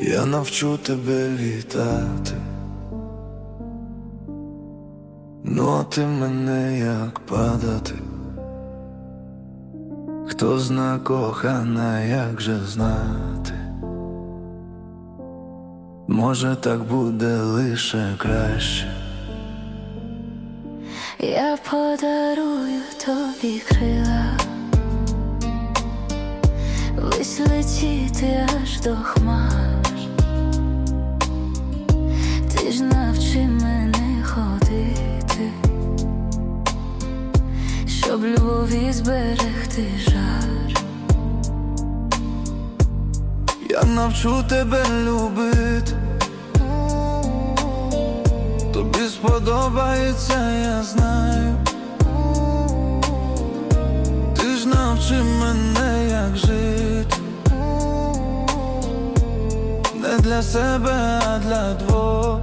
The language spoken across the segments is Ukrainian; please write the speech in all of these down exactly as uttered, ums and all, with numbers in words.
Я навчу тебе літати, ну а ти мене як падати. Хто зна, кохана, як же знати? Може, так буде лише краще. Я подарую тобі крила, вись летіти аж до хмар. Ти ж навчи мене ходити, щоб любові зберегти жар. Я навчу тебе любити, тобі сподобається, я знаю. Ти ж навчи мене, як жити, не для себе, а для двох.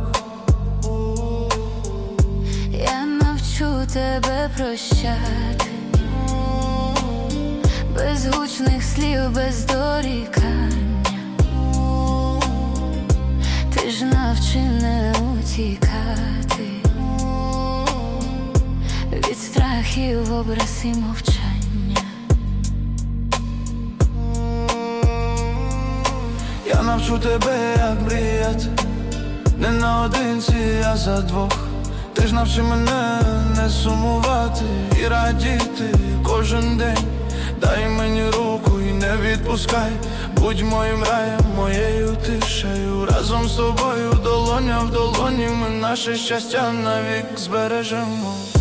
Я навчу тебе прощати, без гучних слів, без дорікання. Ти ж навчи не утікати від страхів, образ і мовчання. Я навчу тебе, як мріяти, не наодинці, а за двох. Ти ж навчи мене не сумувати і радіти кожен день. Дай мені руку і не відпускай, будь моїм раєм, моєю тишею. Разом з тобою долоня в долоні ми наше щастя навік збережемо.